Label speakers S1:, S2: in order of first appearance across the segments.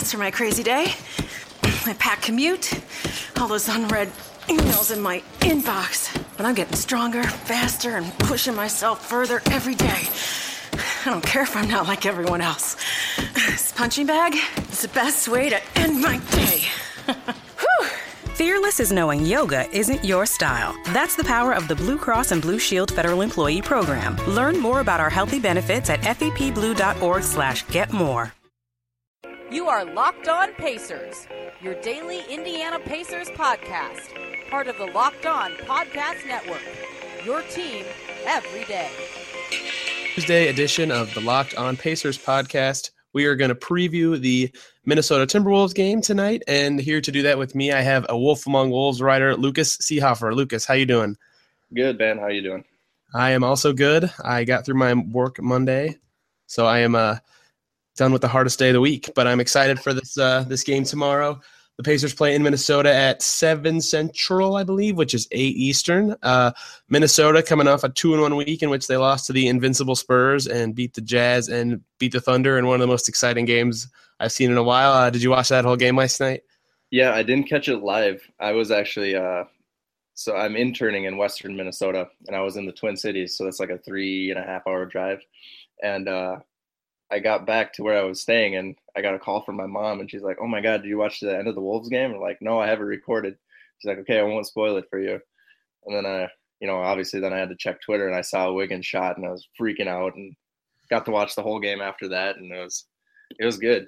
S1: for my crazy day. My packed commute, all those unread emails in my inbox. But I'm getting stronger, faster, and pushing myself further every day. I don't care if I'm not like everyone else. This punching bag is the best way to end my day. Whew.
S2: Fearless is knowing yoga isn't your style. That's the power of the Blue Cross and Blue Shield Federal Employee Program. Learn more about our healthy benefits at fepblue.org/getmore.
S3: You are Locked On Pacers, your daily Indiana Pacers podcast, part of the Locked On Podcast Network, your team every day.
S4: Tuesday edition of the Locked On Pacers podcast. We are going to preview the Minnesota Timberwolves game tonight, and here to do that with me, I have a Wolf Among Wolves writer, Lucas Seehofer. Lucas, how you doing?
S5: Good, Ben. How you doing?
S4: I am also good. I got through my work Monday, so I am done with the hardest day of the week, but I'm excited for this game tomorrow. The Pacers play in Minnesota at 7 Central, I believe, which is 8 Eastern. Minnesota coming off a 2-1 week in which they lost to the invincible Spurs and beat the Jazz and beat the Thunder in one of the most exciting games I've seen in a while. Did you watch that whole game last night?
S5: Yeah, I didn't catch it live. I was actually so I'm interning in Western Minnesota, and I was in the Twin Cities, so that's like a 3.5-hour drive. And I got back to where I was staying, and I got a call from my mom, and she's like, "Oh my God, did you watch the end of the Wolves game?" I'm like, "No, I have it recorded." She's like, "Okay, I won't spoil it for you." And then obviously then I had to check Twitter, and I saw a Wiggins shot, and I was freaking out, and got to watch the whole game after that, and it was good.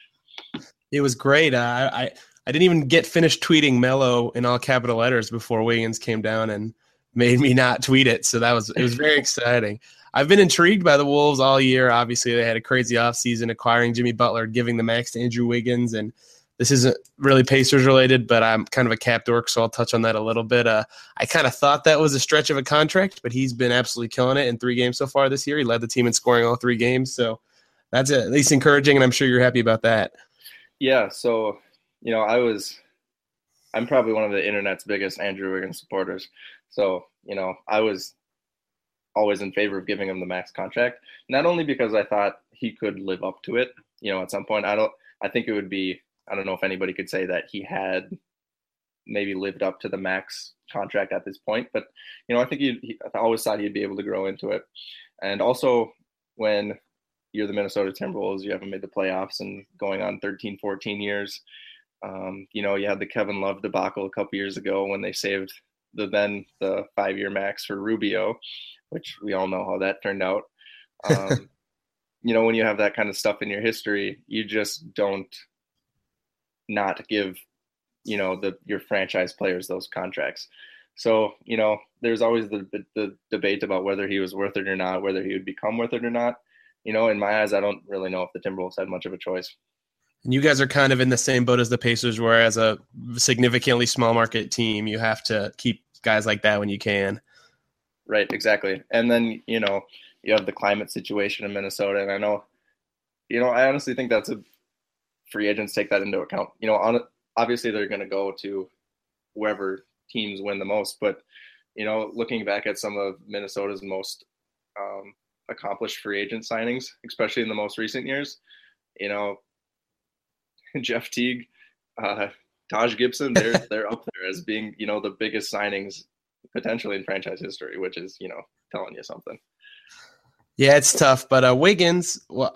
S4: It was great. I didn't even get finished tweeting Melo in all capital letters before Wiggins came down and made me not tweet it. So it was very exciting. I've been intrigued by the Wolves all year. Obviously, they had a crazy offseason acquiring Jimmy Butler, giving the max to Andrew Wiggins. And this isn't really Pacers related, but I'm kind of a cap dork, so I'll touch on that a little bit. I kind of thought that was a stretch of a contract, but he's been absolutely killing it in 3 games so far this year. He led the team in scoring all 3 games. So that's at least encouraging, and I'm sure you're happy about that.
S5: Yeah, so, I'm probably one of the internet's biggest Andrew Wiggins supporters. So, I was always in favor of giving him the max contract, not only because I thought he could live up to it, at some point. I think it would be, I don't know if anybody could say that he had maybe lived up to the max contract at this point, but, I think I always thought he'd be able to grow into it. And also when you're the Minnesota Timberwolves, you haven't made the playoffs and going on 13, 14 years. You had the Kevin Love debacle a couple years ago when they saved the 5-year max for Rubio, which we all know how that turned out. When you have that kind of stuff in your history, you just don't not give, your franchise players those contracts. So, there's always the debate about whether he was worth it or not, whether he would become worth it or not. In my eyes, I don't really know if the Timberwolves had much of a choice.
S4: And you guys are kind of in the same boat as the Pacers, where as a significantly small market team, you have to keep guys like that when you can.
S5: Right, exactly. And then, you have the climate situation in Minnesota. And I know, I honestly think that's free agents take that into account. Obviously they're going to go to wherever teams win the most. But, looking back at some of Minnesota's most accomplished free agent signings, especially in the most recent years, Jeff Teague, Taj Gibson, they're up there as being, the biggest signings potentially in franchise history, which is, telling you something.
S4: Yeah, it's tough, but Wiggins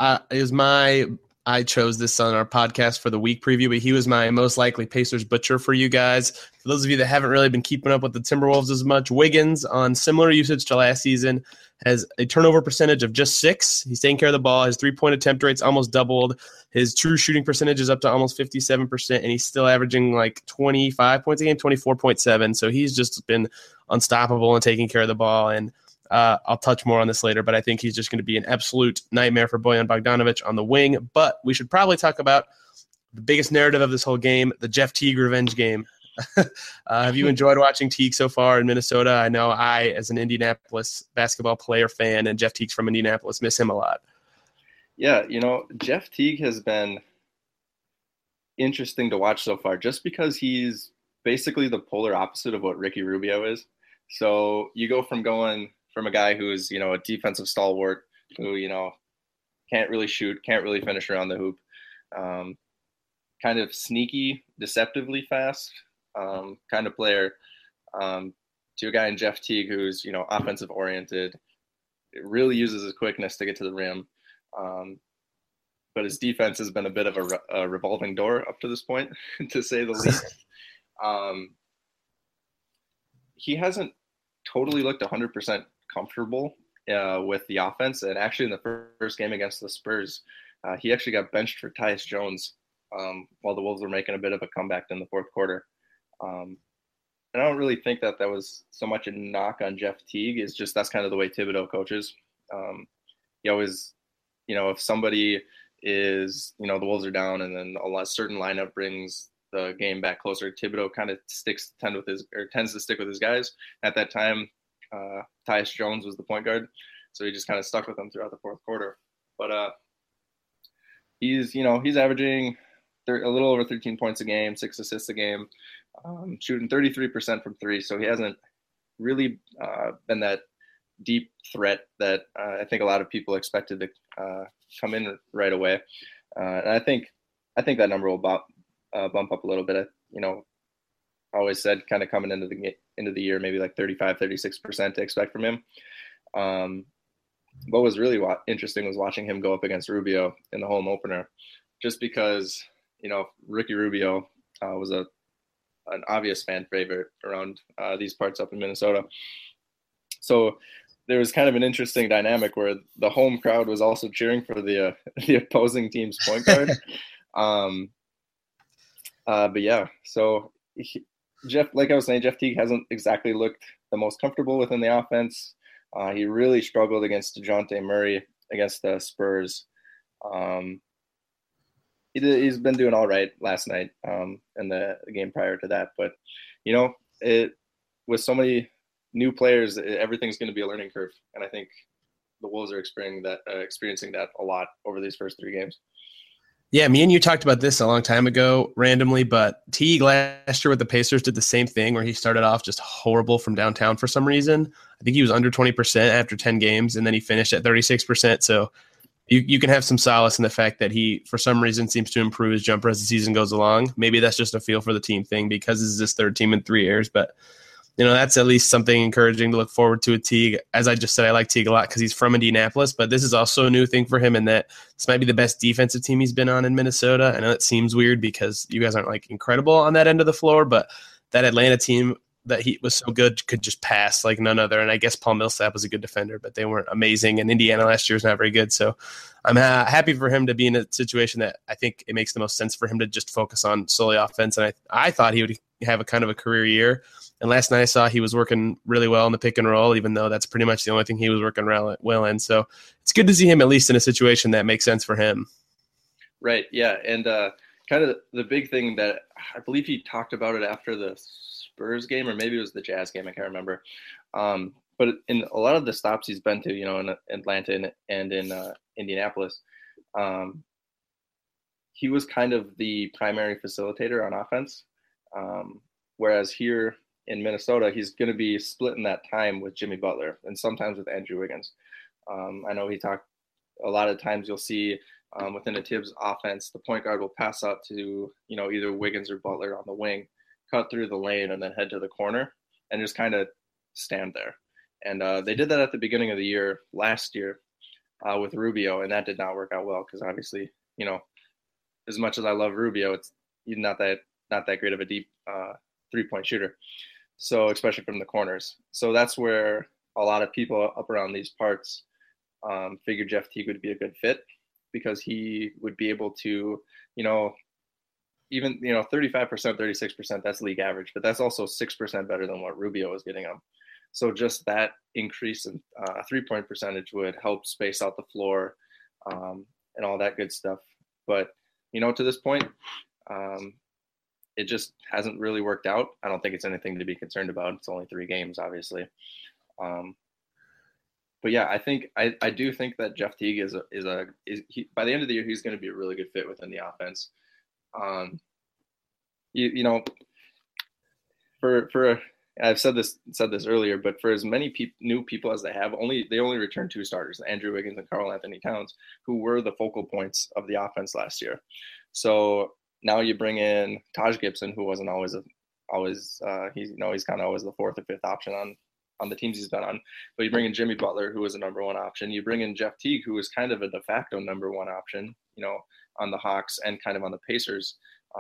S4: I chose this on our podcast for the week preview, but he was my most likely Pacers butcher for you guys. For those of you that haven't really been keeping up with the Timberwolves as much, Wiggins, on similar usage to last season, has a turnover percentage of just 6. He's taking care of the ball. His 3-point attempt rate's almost doubled. His true shooting percentage is up to almost 57%, and he's still averaging like 25 points a game, 24.7. So he's just been unstoppable and taking care of the ball. And I'll touch more on this later, but I think he's just going to be an absolute nightmare for Bojan Bogdanovic on the wing. But we should probably talk about the biggest narrative of this whole game, the Jeff Teague revenge game. Have you enjoyed watching Teague so far in Minnesota? I know I, as an Indianapolis basketball player fan, and Jeff Teague's from Indianapolis, miss him a lot.
S5: Yeah, Jeff Teague has been interesting to watch so far just because he's basically the polar opposite of what Ricky Rubio is. So you go from going from a guy who's, a defensive stalwart who, can't really shoot, can't really finish around the hoop, kind of sneaky, deceptively fast kind of player to a guy in Jeff Teague who's, you know, offensive oriented. It really uses his quickness to get to the rim. But his defense has been a bit of a revolving door up to this point, to say the least. He hasn't totally looked 100% comfortable with the offense. And actually in the first game against the Spurs, he actually got benched for Tyus Jones while the Wolves were making a bit of a comeback in the fourth quarter. And I don't really think that was so much a knock on Jeff Teague. It's just that's kind of the way Thibodeau coaches. He always, you know, if somebody is, you know, the Wolves are down and then a certain lineup brings the game back closer, Thibodeau kind of tends to stick with his guys. At that time, Tyus Jones was the point guard, so he just kind of stuck with them throughout the fourth quarter. But he's averaging a little over 13 points a game, 6 assists a game, shooting 33% from three. So he hasn't really been that deep threat that I think a lot of people expected to come in right away. And I think that number will bump up a little bit. You know, I always said kind of coming into the year, maybe like 35-36% to expect from him. What was really interesting was watching him go up against Rubio in the home opener, just because, you know, Ricky Rubio was an obvious fan favorite around these parts up in Minnesota. So there was kind of an interesting dynamic where the home crowd was also cheering for the opposing team's point guard. But yeah, so Jeff, like I was saying, Jeff Teague hasn't exactly looked the most comfortable within the offense. He really struggled against DeJounte Murray against the Spurs. He's been doing all right last night and the game prior to that. But, you know, with so many new players, everything's going to be a learning curve. And I think the Wolves are experiencing that a lot over these first three games.
S4: Yeah, me and you talked about this a long time ago randomly, but Teague last year with the Pacers did the same thing where he started off just horrible from downtown for some reason. I think he was under 20% after 10 games, and then he finished at 36%. So you can have some solace in the fact that he, for some reason, seems to improve his jumper as the season goes along. Maybe that's just a feel for the team thing because this is his third team in 3 years, but you know, that's at least something encouraging to look forward to with Teague. As I just said, I like Teague a lot because he's from Indianapolis, but this is also a new thing for him in that this might be the best defensive team he's been on in Minnesota. I know it seems weird because you guys aren't like incredible on that end of the floor, but that Atlanta team that he was so good could just pass like none other. And I guess Paul Millsap was a good defender, but they weren't amazing. And Indiana last year was not very good. So I'm happy for him to be in a situation that I think it makes the most sense for him to just focus on solely offense. And I thought he would have a kind of a career year. And last night I saw he was working really well in the pick and roll, even though that's pretty much the only thing he was working well in. So it's good to see him at least in a situation that makes sense for him.
S5: Right. Yeah. And kind of the big thing that I believe he talked about it after the Spurs game, or maybe it was the Jazz game. I can't remember. But in a lot of the stops he's been to, you know, in Atlanta and in Indianapolis, he was kind of the primary facilitator on offense. Whereas here in Minnesota, he's going to be splitting that time with Jimmy Butler and sometimes with Andrew Wiggins. I know he talked a lot of times you'll see within a Tibbs offense, the point guard will pass out to, you know, either Wiggins or Butler on the wing, cut through the lane and then head to the corner and just kind of stand there. And they did that at the beginning of the year last year with Rubio, and that did not work out well because obviously, you know, as much as I love Rubio, it's not that great of a deep three-point shooter. So especially from the corners. So that's where a lot of people up around these parts figured Jeff Teague would be a good fit because he would be able to, you know, even, you know, 35%, 36%, that's league average, but that's also 6% better than what Rubio was getting him. So just that increase in three-point percentage would help space out the floor and all that good stuff. But, you know, to this point, it just hasn't really worked out. I don't think it's anything to be concerned about. It's only 3 games, obviously. But yeah, I do think that Jeff Teague is by the end of the year, he's going to be a really good fit within the offense. You know, for I've said this earlier, but for as many new people as they only returned 2 starters, Andrew Wiggins and Karl Anthony Towns, who were the focal points of the offense last year. So Now you bring in Taj Gibson, who wasn't always he's kind of always the fourth or fifth option on the teams he's been on. But you bring in Jimmy Butler, who was a number one option. You bring in Jeff Teague, who was kind of a de facto number one option, on the Hawks and kind of on the Pacers.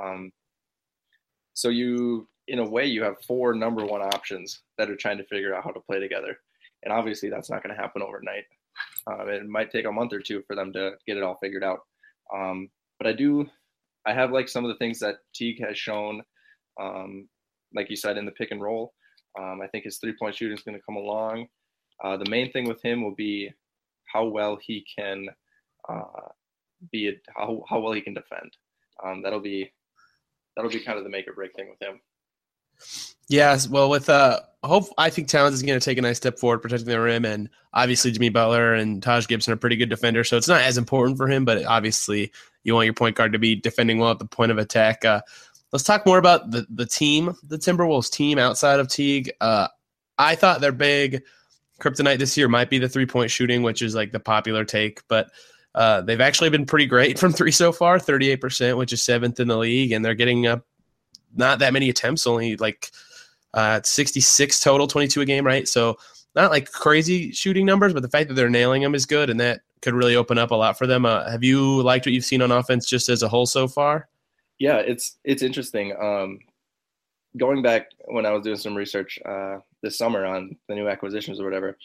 S5: So you, in a way, you have four number one options that are trying to figure out how to play together. And obviously that's not going to happen overnight. It might take a month or two for them to get it all figured out. But I have like some of the things that Teague has shown, like you said, in the pick and roll. I think his 3-point shooting is going to come along. The main thing with him will be how well he can how well he can defend. That'll be kind of the make or break thing with him.
S4: Yes, well, with I think Towns is going to take a nice step forward protecting the rim, and obviously Jimmy Butler and Taj Gibson are pretty good defenders, so it's not as important for him, but obviously you want your point guard to be defending well at the point of attack. Let's talk more about the team, the Timberwolves team outside of Teague. I thought their big kryptonite this year might be the 3-point shooting, which is like the popular take, but they've actually been pretty great from three so far, 38%, which is 7th in the league, and they're getting up not that many attempts, only like 66 total, 22 a game, right? So not like crazy shooting numbers, but the fact that they're nailing them is good, and that could really open up a lot for them. Have you liked what you've seen on offense just as a whole so far?
S5: Yeah, it's interesting. Going back when I was doing some research this summer on the new acquisitions or whatever,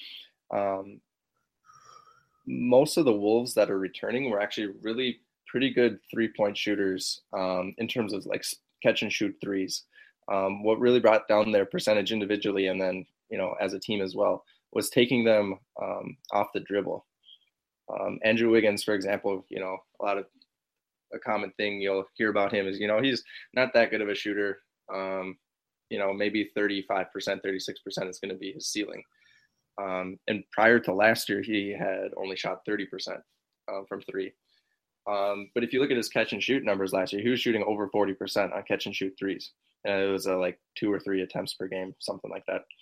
S5: most of the Wolves that are returning were actually really pretty good 3-point shooters in terms of like catch and shoot threes. What really brought down their percentage individually and then, as a team as well, was taking them off the dribble. Andrew Wiggins, for example, a common thing you'll hear about him is, he's not that good of a shooter. Maybe 35%, 36% is going to be his ceiling. And prior to last year, he had only shot 30% from three. But if you look at his catch and shoot numbers last year, he was shooting over 40% on catch and shoot threes. And it was like 2 or 3 attempts per game, something like that.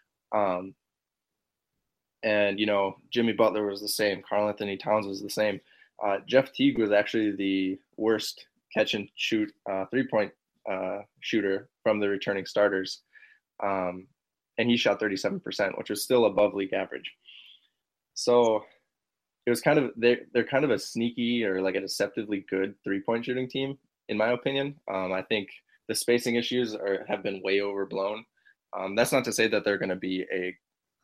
S5: And Jimmy Butler was the same. Karl Anthony Towns was the same. Jeff Teague was actually the worst catch and shoot 3-point shooter from the returning starters. And he shot 37%, which was still above league average. So it was kind of, they're kind of a sneaky or like a deceptively good 3-point shooting team, in my opinion. I think the spacing issues have been way overblown. That's not to say that they're going to be a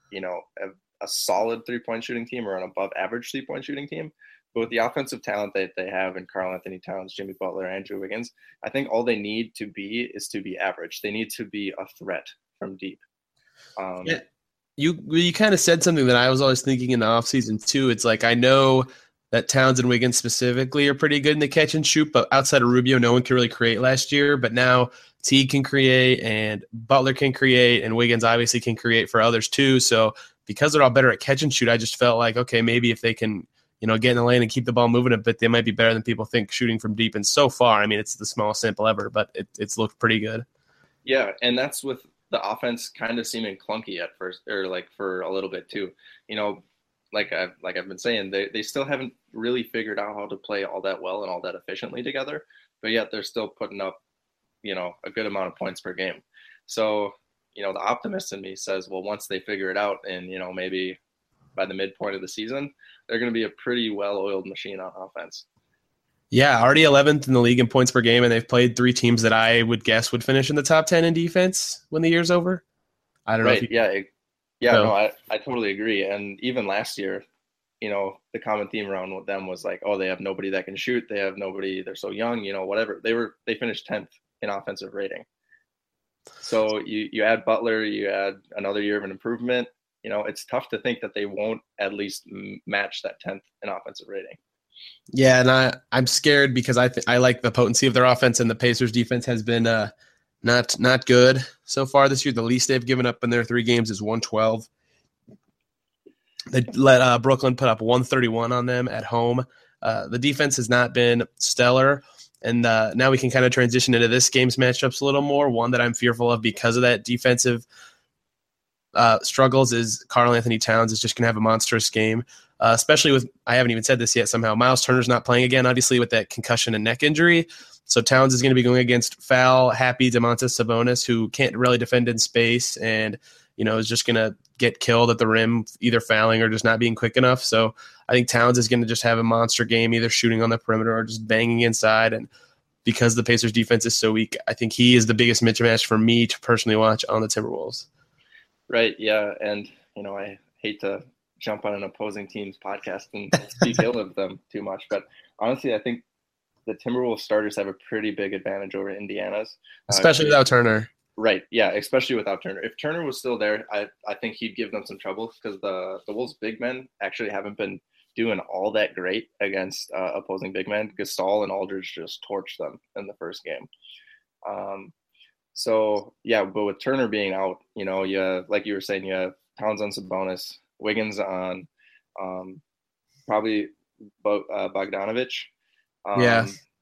S5: solid 3-point shooting team or an above average 3-point shooting team. But with the offensive talent that they have in Karl Anthony Towns, Jimmy Butler, Andrew Wiggins, I think all they need to be is to be average. They need to be a threat from deep.
S4: Yeah. You kind of said something that I was always thinking in the offseason too. It's like, I know that Towns and Wiggins specifically are pretty good in the catch and shoot, but outside of Rubio, no one could really create last year. But now Teague can create and Butler can create and Wiggins obviously can create for others too. So because they're all better at catch and shoot, I just felt like, okay, maybe if they can, get in the lane and keep the ball moving a bit, they might be better than people think shooting from deep. And so far, I mean, it's the smallest sample ever, but it's looked pretty good.
S5: Yeah, and that's with the offense kind of seeming clunky at first, or like for a little bit too. Like I've been saying, they still haven't really figured out how to play all that well and all that efficiently together, but yet they're still putting up, a good amount of points per game. So, the optimist in me says, well, once they figure it out and, maybe by the midpoint of the season, they're going to be a pretty well-oiled machine on offense.
S4: Yeah, already 11th in the league in points per game, and they've played 3 teams that I would guess would finish in the top 10 in defense when the year's over. I don't know.
S5: No, I totally agree. And even last year, the common theme around with them was like, oh, they have nobody that can shoot. They have nobody. They're so young, whatever. They finished 10th in offensive rating. So you add Butler, you add another year of an improvement. It's tough to think that they won't at least match that 10th in offensive rating.
S4: Yeah, and I'm scared because I like the potency of their offense, and the Pacers' defense has been not good so far this year. The least they've given up in their 3 games is 112. They let Brooklyn put up 131 on them at home. The defense has not been stellar, and now we can kind of transition into this game's matchups a little more. One that I'm fearful of because of that defensive struggles is Karl Anthony Towns is just going to have a monstrous game. especially with, I haven't even said this yet somehow, Miles Turner's not playing again, obviously, with that concussion and neck injury. So Towns is going to be going against foul, happy Domantas Sabonis, who can't really defend in space and, is just going to get killed at the rim, either fouling or just not being quick enough. So I think Towns is going to just have a monster game, either shooting on the perimeter or just banging inside. And because the Pacers defense is so weak, I think he is the biggest mismatch for me to personally watch on the Timberwolves.
S5: Right. Yeah. And, I hate to jump on an opposing team's podcast and speak ill of them too much, but honestly, I think the Timberwolves starters have a pretty big advantage over Indiana's.
S4: Especially without Turner.
S5: Right. Yeah. Especially without Turner. If Turner was still there, I think he'd give them some trouble because the Wolves big men actually haven't been doing all that great against opposing big men. Gasol and Aldridge just torched them in the first game. So yeah, but with Turner being out, you like you were saying, you have Towns on Sabonis, Wiggins on probably Bogdanovic.
S4: Yeah.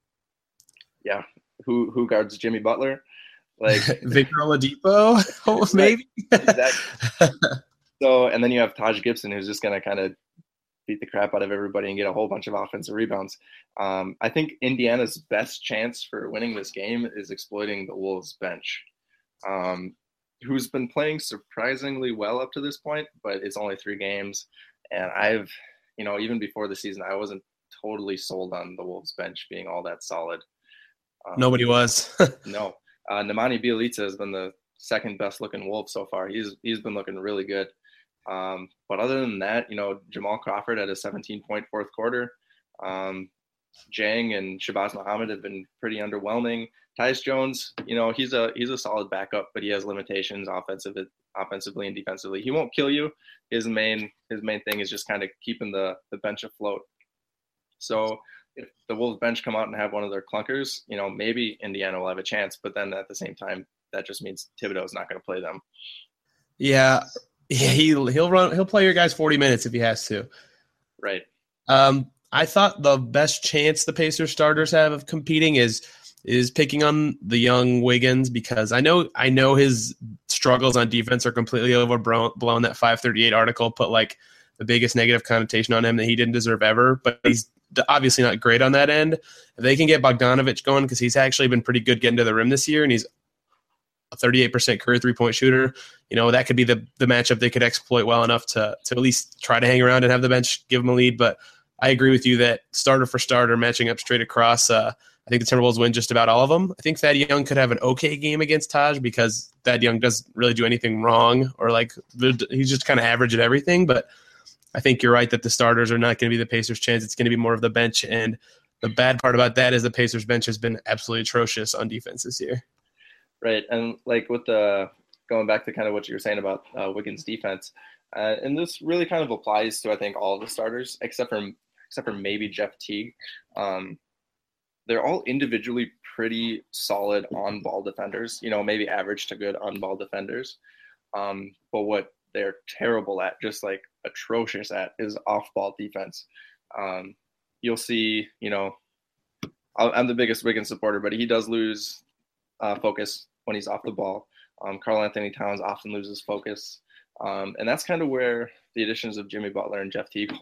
S5: Who guards Jimmy Butler? Like
S4: Victor Oladipo, maybe.
S5: Exactly. So, and then you have Taj Gibson, who's just going to kind of beat the crap out of everybody and get a whole bunch of offensive rebounds. I think Indiana's best chance for winning this game is exploiting the Wolves bench, who's been playing surprisingly well up to this point, but it's only 3 games. And I've, even before the season, I wasn't totally sold on the Wolves bench being all that solid.
S4: Nobody was.
S5: No. Nemanja Bjelica has been the second best looking Wolf so far. He's been looking really good. But other than that, Jamal Crawford had a 17-point fourth quarter. Jang and Shabazz Muhammad have been pretty underwhelming. Tyus Jones, he's a solid backup, but he has limitations offensively and defensively. He won't kill you. His main thing is just kind of keeping the bench afloat. So if the Wolves bench come out and have one of their clunkers, maybe Indiana will have a chance. But then at the same time, that just means Thibodeau's not going to play them.
S4: Yeah, he'll play your guys 40 minutes if he has to.
S5: Right.
S4: I thought the best chance the Pacers starters have of competing is picking on the young Wiggins, because I know his struggles on defense are completely overblown. That 538 article put like the biggest negative connotation on him that he didn't deserve ever, but he's obviously not great on that end. If they can get Bogdanovic going, because he's actually been pretty good getting to the rim this year, and he's a 38% career 3-point shooter, that could be the matchup they could exploit well enough to at least try to hang around and have the bench give them a lead. But I agree with you that starter for starter matching up straight across, I think the Timberwolves win just about all of them. I think Thad Young could have an okay game against Taj, because Thad Young doesn't really do anything wrong, or he's just kind of average at everything. But I think you're right that the starters are not going to be the Pacers' chance. It's going to be more of the bench. And the bad part about that is the Pacers' bench has been absolutely atrocious on defense this year.
S5: Right. And like with going back to kind of what you were saying about Wiggins' defense, and this really kind of applies to, I think, all of the starters, except for maybe Jeff Teague. They're all individually pretty solid on-ball defenders, maybe average to good on-ball defenders. But what they're terrible at, just like atrocious at, is off-ball defense. You'll see, I'm the biggest Wiggins supporter, but he does lose focus when he's off the ball. Karl Anthony Towns often loses focus. And that's kind of where the additions of Jimmy Butler and Jeff Teague,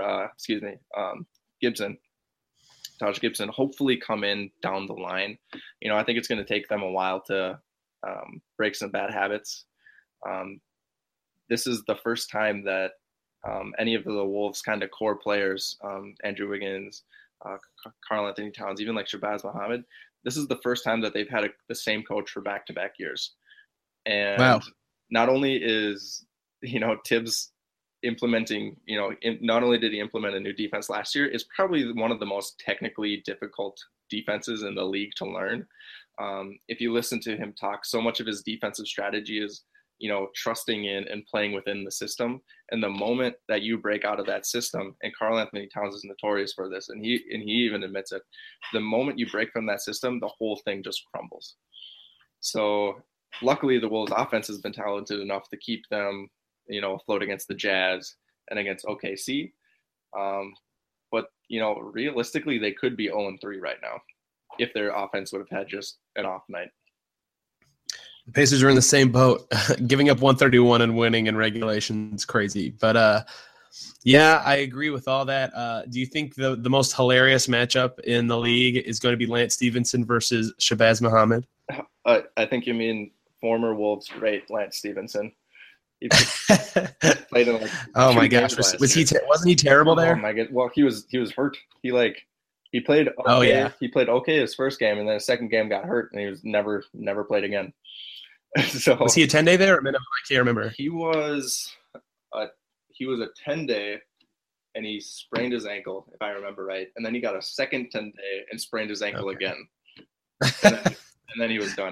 S5: Taj Gibson, hopefully come in down the line. I think it's going to take them a while to break some bad habits. This is the first time that any of the Wolves' kind of core players, Andrew Wiggins, Karl Anthony Towns, even like Shabazz Muhammad, this is the first time that they've had the same coach for back-to-back years. And wow. Not only is, Tibbs implementing, not only did he implement a new defense last year, it's probably one of the most technically difficult defenses in the league to learn. If you listen to him talk, so much of his defensive strategy is, trusting in and playing within the system. And the moment that you break out of that system, and Karl Anthony Towns is notorious for this, and he even admits it, the moment you break from that system, the whole thing just crumbles. So luckily the Wolves offense has been talented enough to keep them, afloat against the Jazz and against OKC. But, realistically, they could be 0-3 right now if their offense would have had just an off night.
S4: The Pacers are in the same boat. Giving up 131 and winning in regulation is crazy. But Yeah, I agree with all that. Do you think the most hilarious matchup in the league is going to be Lance Stevenson versus Shabazz Muhammad?
S5: I think you mean former Wolves great Lance Stevenson. He played in like
S4: oh my gosh, wasn't he terrible there?
S5: Oh my god, well he was hurt. He played okay.
S4: Oh yeah,
S5: he played okay his first game, and then his second game got hurt, and he was never played again. So
S4: was he a 10-day there or minimum? I can't remember.
S5: He was a 10-day, and he sprained his ankle, if I remember right, and then he got a second 10-day and sprained his ankle again, and then he was done.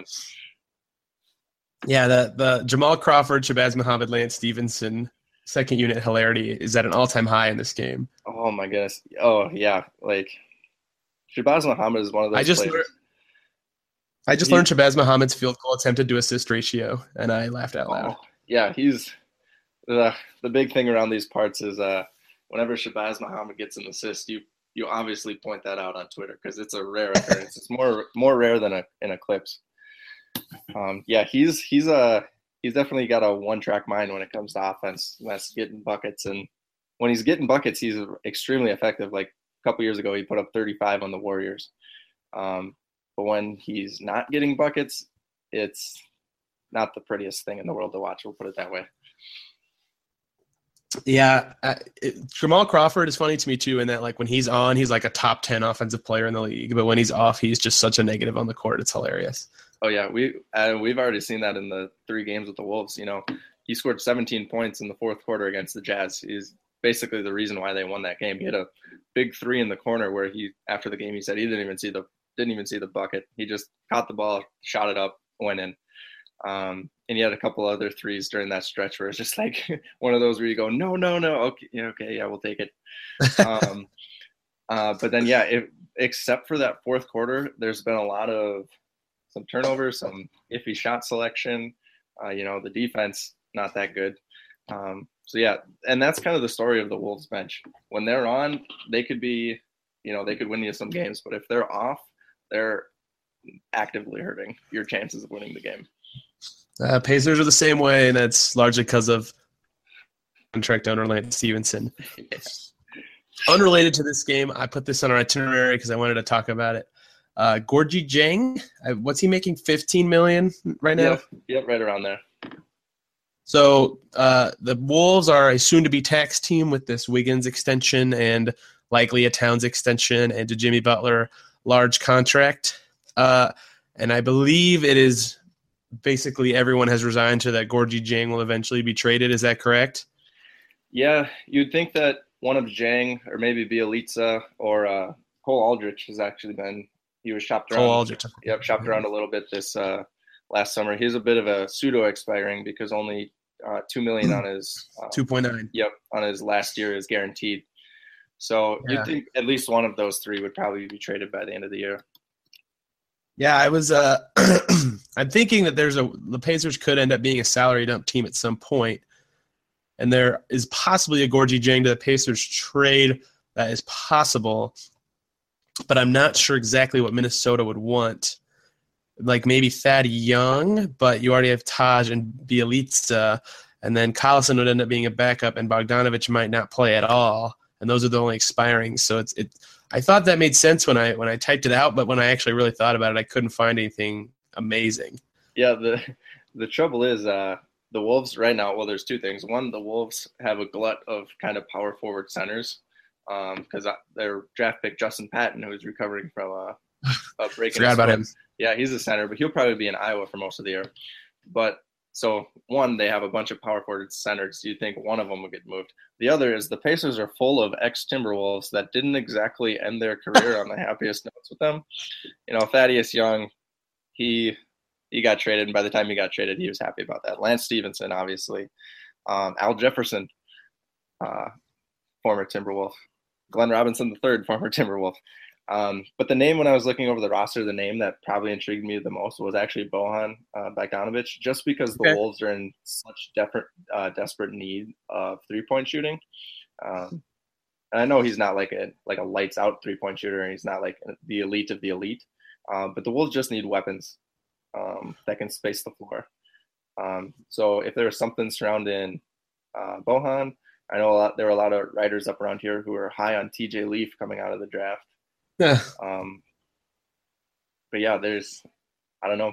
S4: Yeah, the Jamal Crawford, Shabazz Muhammad, Lance Stevenson second unit hilarity is at an all-time high in this game.
S5: Oh my goodness! Oh yeah, like Shabazz Muhammad is one of those. I just learned
S4: Shabazz Muhammad's field goal attempted to assist ratio, and I laughed out loud.
S5: Yeah, he's the big thing around these parts is whenever Shabazz Muhammad gets an assist, you obviously point that out on Twitter because it's a rare occurrence. It's more rare than in Eclipse. Yeah, he's definitely got a one-track mind when it comes to offense. That's getting buckets, and when he's getting buckets, he's extremely effective. Like a couple years ago, he put up 35 on the Warriors. But when he's not getting buckets, it's not the prettiest thing in the world to watch. We'll put it that way.
S4: Yeah, Jamal Crawford is funny to me too in that like when he's on, he's like a top 10 offensive player in the league, but when he's off, he's just such a negative on the court. It's hilarious.
S5: Oh yeah, we've already seen that in the 3 games with the Wolves. You know, he scored 17 points in the fourth quarter against the Jazz. He's basically the reason why they won that game. He had a big 3 in the corner where after the game he said he didn't even see the bucket. He just caught the ball, shot it up, went in. And he had a couple other threes during that stretch where it's just like one of those where you go, no, okay, yeah, we'll take it. But then, yeah, except for that fourth quarter, there's been a lot of some turnovers, some iffy shot selection. The defense not that good. So yeah, and that's kind of the story of the Wolves bench. When they're on, they could be, they could win you some games, but if they're off, they're actively hurting your chances of winning the game.
S4: Pacers are the same way, and that's largely because of contract owner Lance Stevenson. Yes. Unrelated to this game, I put this on our itinerary because I wanted to talk about it. Gorgui Dieng, what's he making? $15 million right now?
S5: Yep, right around there.
S4: So the Wolves are a soon-to-be tax team with this Wiggins extension and likely a Towns extension and a Jimmy Butler large contract. And I believe it is basically everyone has resigned to that Gorgui Dieng will eventually be traded. Is that correct?
S5: Yeah, you'd think that one of Dieng or maybe Bjelica or Cole Aldrich has actually been – he was shopped around.
S4: Cole Aldrich.
S5: Yep, shopped around a little bit this last summer. He's a bit of a pseudo-expiring because only $2 million on his
S4: 2.9.
S5: Yep, on his last year is guaranteed. So you'd think at least one of those 3 would probably be traded by the end of the year.
S4: Yeah, I was I'm thinking that the Pacers could end up being a salary dump team at some point, and there is possibly a Gorgui Dieng to the Pacers trade that is possible, but I'm not sure exactly what Minnesota would want. Like maybe Thad Young, but you already have Taj and Bjelica, and then Collison would end up being a backup, and Bogdanović might not play at all, and those are the only expiring. So I thought that made sense when I typed it out, but when I actually really thought about it, I couldn't find anything amazing.
S5: Yeah, the trouble is the Wolves right now, well, there's 2 things. One, the Wolves have a glut of kind of power forward centers because their draft pick, Justin Patton, who's recovering from a break.
S4: Forgot about him.
S5: Yeah, he's a center, but he'll probably be in Iowa for most of the year. But so one, they have a bunch of power forward centers. You think one of them will get moved. The other is the Pacers are full of ex-Timberwolves that didn't exactly end their career on the happiest notes with them. Thaddeus Young, he got traded, and by the time he got traded, he was happy about that. Lance Stevenson, obviously. Al Jefferson, former Timberwolf. Glenn Robinson III, former Timberwolf. But the name, when I was looking over the roster, the name that probably intrigued me the most was actually Bojan Bogdanović, just because the Wolves are in such desperate need of 3-point shooting. And I know he's not like a lights out 3-point shooter, and he's not like the elite of the elite. But the Wolves just need weapons that can space the floor. So if there was something surrounding Bojan I know there were a lot of writers up around here who were high on TJ Leaf coming out of the draft.
S4: Yeah.
S5: But yeah, I don't know.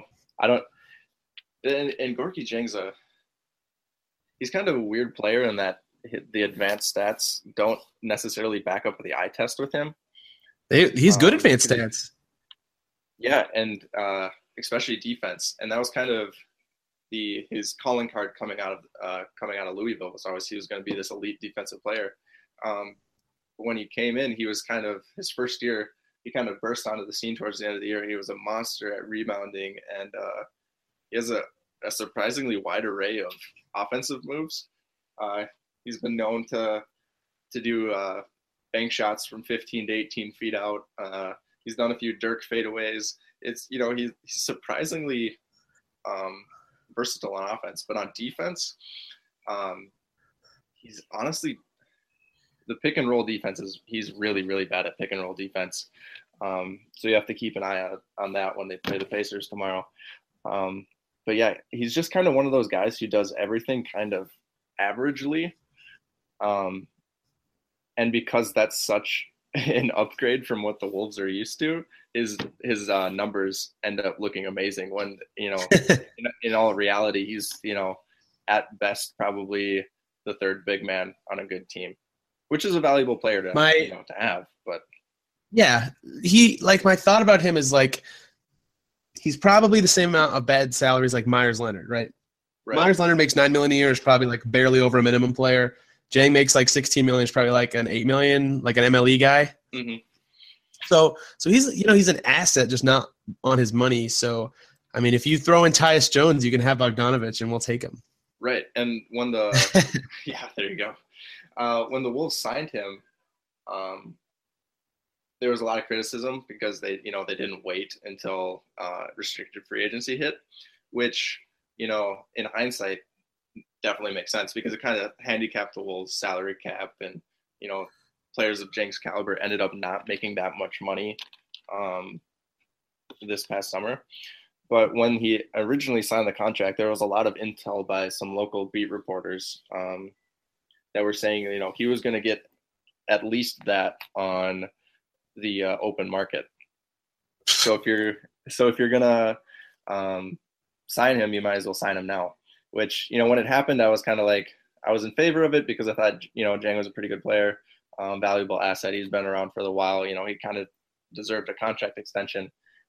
S5: And Gorky Jang's he's kind of a weird player in that the advanced stats don't necessarily back up the eye test with him.
S4: He's good advanced stats.
S5: Yeah, and especially defense. And that was kind of his calling card coming out of Louisville was always he was going to be this elite defensive player. But when he came in, he was kind of his first year. He kind of burst onto the scene towards the end of the year. He was a monster at rebounding, and he has a surprisingly wide array of offensive moves. He's been known to do bank shots from 15 to 18 feet out. He's done a few Dirk fadeaways. It's he's surprisingly versatile on offense, but on defense, he's honestly the pick and roll defense he's really, really bad at pick and roll defense. So you have to keep an eye out on that when they play the Pacers tomorrow. But yeah, he's just kind of one of those guys who does everything kind of averagely. And because that's such an upgrade from what the Wolves are used to, his numbers end up looking amazing when, in all reality, he's, at best probably the third big man on a good team, which is a valuable player to have. But
S4: yeah, my thought about him is he's probably the same amount of bad salaries like Myers Leonard, right? Myers Leonard makes $9 million a year, is probably barely over a minimum player. Jang makes $16 million, is probably an $8 million, like an MLE guy.
S5: Mm-hmm.
S4: So he's he's an asset, just not on his money. So I mean, if you throw in Tyus Jones, you can have Bogdanovich, and we'll take him.
S5: Right, and when there you go. When the Wolves signed him, there was a lot of criticism because they didn't wait until restricted free agency hit, which in hindsight definitely makes sense because it kind of handicapped the Wolves' salary cap, and players of Jang's caliber ended up not making that much money this past summer. But when he originally signed the contract, there was a lot of intel by some local beat reporters that were saying he was going to get at least that on the open market. So if you're gonna sign him, you might as well sign him now. Which when it happened, I was kind of I was in favor of it because I thought Jang was a pretty good player, valuable asset. He's been around for a while. He kind of deserved a contract extension.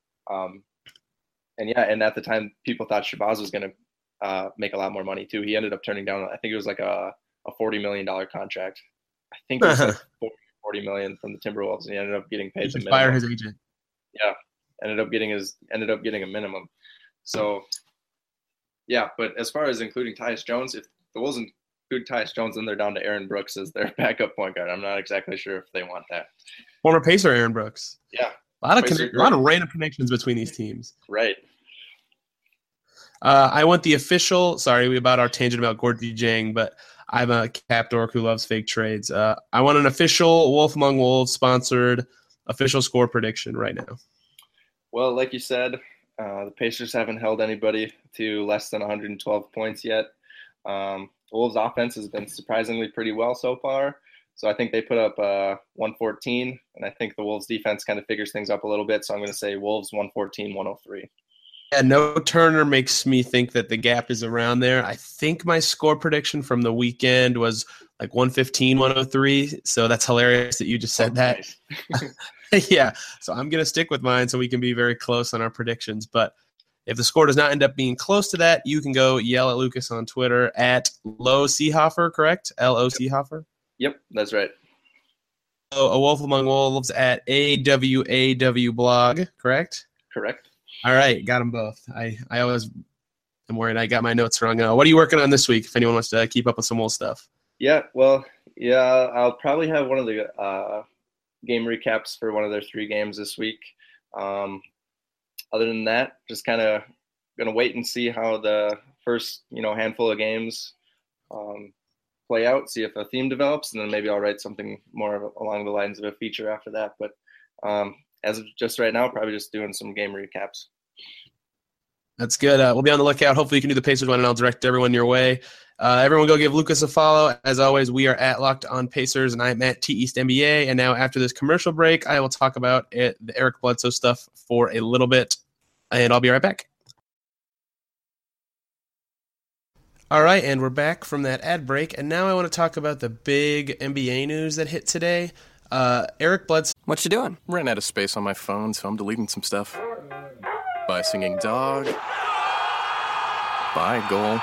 S5: And at the time, people thought Shabazz was going to make a lot more money too. He ended up turning down, I think it was a $40 million contract. I think it was $40 million from the Timberwolves, and he ended up getting paid the minimum.
S4: Fire his agent.
S5: Yeah, ended up getting a minimum. So, yeah, but as far as including Tyus Jones, if the Wolves include Tyus Jones, then they're down to Aaron Brooks as their backup point guard. I'm not exactly sure if they want that.
S4: Former Pacer Aaron Brooks.
S5: Yeah.
S4: A lot of random connections between these teams.
S5: Right.
S4: I want the official – sorry about our tangent about Gorky Jang, but I'm a cap dork who loves fake trades. I want an official Wolf Among Wolves sponsored official score prediction right now.
S5: Well, like you said, the Pacers haven't held anybody to less than 112 points yet. The Wolves' offense has been surprisingly pretty well so far. So I think they put up 114, and I think the Wolves' defense kind of figures things up a little bit. So I'm going to say Wolves 114-103.
S4: Yeah, no Turner makes me think that the gap is around there. I think my score prediction from the weekend was 115-103. So that's hilarious that you just said that. Nice. Yeah, so I'm going to stick with mine so we can be very close on our predictions. But if the score does not end up being close to that, you can go yell at Lucas on Twitter at Lo Seehofer, correct? L-O Seehofer?
S5: Yep, that's right.
S4: A Wolf Among Wolves at AWAW blog, correct?
S5: Correct.
S4: All right, got them both. I always am worried I got my notes wrong. What are you working on this week if anyone wants to keep up with some Wolves stuff?
S5: Yeah, well, I'll probably have one of the game recaps for one of their 3 games this week. Other than that, just kind of going to wait and see how the first, handful of games play out, see if a theme develops, and then maybe I'll write something more along the lines of a feature after that. But as of just right now, probably just doing some game recaps.
S4: That's good. We'll be on the lookout. Hopefully you can do the Pacers one, and I'll direct everyone your way. Everyone go give Lucas a follow. As always, we are at Locked On Pacers, and I'm at T East NBA. And now after this commercial break, I will talk about the Eric Bledsoe stuff for a little bit, and I'll be right back. All right, and we're back from that ad break, and now I want to talk about the big NBA news that hit today. Eric Bledsoe.
S6: What you doing?
S7: Ran out of space on my phone, so I'm deleting some stuff. Bye, singing dog. Bye, goal.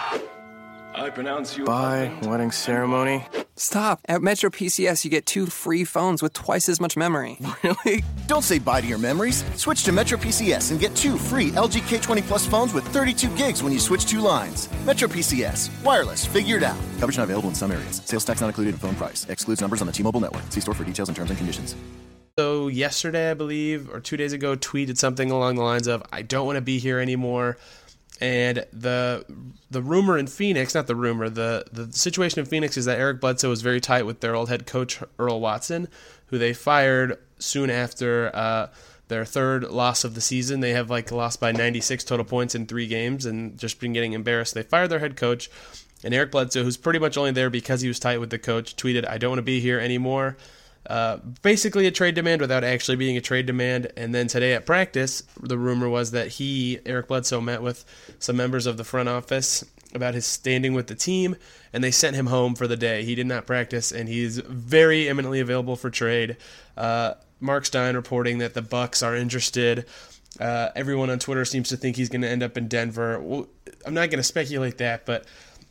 S8: I pronounce you.
S7: Bye, wedding ceremony.
S6: Stop. At Metro PCS, you get 2 free phones with twice as much memory.
S7: Really?
S9: Don't say bye to your memories. Switch to Metro PCS and get 2 free LG K20 Plus phones with 32 gigs when you switch 2 lines. Metro PCS. Wireless. Figured out. Coverage not available in some areas. Sales tax not included in phone price. Excludes numbers on the T-Mobile network. See store for details and terms and conditions.
S4: So yesterday, I believe, or 2 days ago, tweeted something along the lines of, I don't want to be here anymore. And the rumor in Phoenix, not the rumor, the situation in Phoenix is that Eric Bledsoe was very tight with their old head coach, Earl Watson, who they fired soon after their third loss of the season. They have lost by 96 total points in 3 games and just been getting embarrassed. They fired their head coach, and Eric Bledsoe, who's pretty much only there because he was tight with the coach, tweeted, I don't want to be here anymore. Basically a trade demand without actually being a trade demand. And then today at practice, the rumor was that Eric Bledsoe, met with some members of the front office about his standing with the team, and they sent him home for the day. He did not practice, and he's very imminently available for trade. Mark Stein reporting that the Bucks are interested. Everyone on Twitter seems to think he's going to end up in Denver. Well, I'm not going to speculate that, but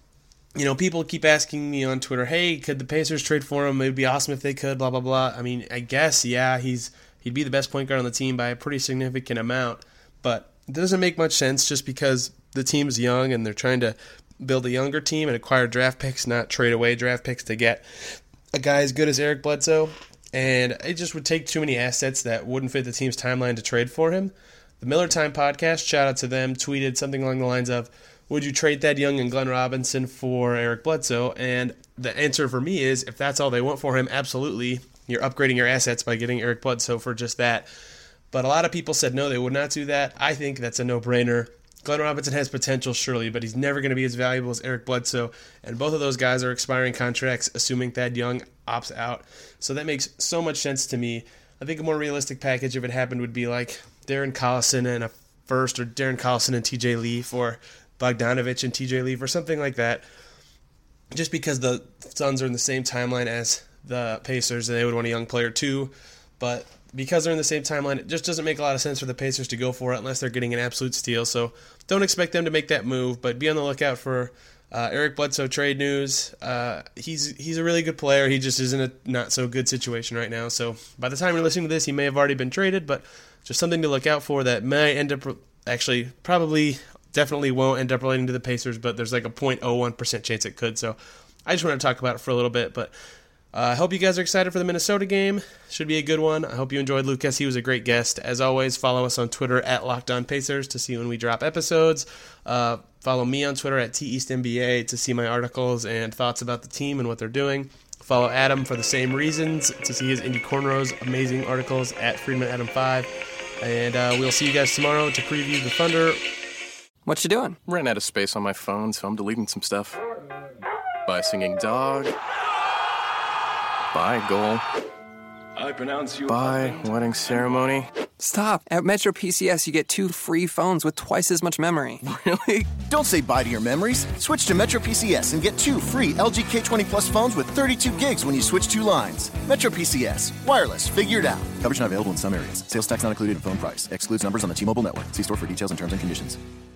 S4: people keep asking me on Twitter, hey, could the Pacers trade for him? It would be awesome if they could, blah, blah, blah. I mean, I guess, yeah, he'd be the best point guard on the team by a pretty significant amount, but it doesn't make much sense just because the team's young and they're trying to build a younger team and acquire draft picks, not trade away draft picks to get a guy as good as Eric Bledsoe. And it just would take too many assets that wouldn't fit the team's timeline to trade for him. The Miller Time podcast, shout out to them, tweeted something along the lines of, would you trade Thad Young and Glenn Robinson for Eric Bledsoe? And the answer for me is, if that's all they want for him, absolutely. You're upgrading your assets by getting Eric Bledsoe for just that. But a lot of people said no, they would not do that. I think that's a no-brainer. Glenn Robinson has potential, surely, but he's never going to be as valuable as Eric Bledsoe. And both of those guys are expiring contracts, assuming Thad Young opts out. So that makes so much sense to me. I think a more realistic package, if it happened, would be like Darren Collison and a first, or Darren Collison and TJ Leaf, or Bogdanovich and TJ Leaf, or something like that, just because the Suns are in the same timeline as the Pacers and they would want a young player too. But because they're in the same timeline, it just doesn't make a lot of sense for the Pacers to go for it unless they're getting an absolute steal. So don't expect them to make that move, but be on the lookout for Eric Bledsoe trade news. He's a really good player. He just is in a not so good situation right now. So by the time you're listening to this, he may have already been traded, but just something to look out for that may end up, actually probably definitely won't end up relating to the Pacers, but there's like a 0.01% chance it could. So I just want to talk about it for a little bit, but I hope you guys are excited for the Minnesota game. Should be a good one. I hope you enjoyed Lucas. He was a great guest. As always, follow us on Twitter at LockedOnPacers to see when we drop episodes. Follow me on Twitter at TEastNBA to see my articles and thoughts about the team and what they're doing. Follow Adam for the same reasons to see his Indy Cornrows amazing articles at FriedmanAdam5. And we'll see you guys tomorrow to preview the Thunder.
S6: What you doing?
S7: Ran out of space on my phone, so I'm deleting some stuff. Bye, singing dog. Bye, goal.
S8: I pronounce you.
S7: Bye, wedding ceremony.
S6: Stop. At Metro PCS, you get 2 free phones with twice as much memory.
S7: Really?
S9: Don't say bye to your memories. Switch to Metro PCS and get 2 free LG K20 Plus phones with 32 gigs when you switch 2 lines. Metro PCS. Wireless. Figured out. Coverage not available in some areas. Sales tax not included in phone price. Excludes numbers on the T-Mobile network. See store for details and terms and conditions.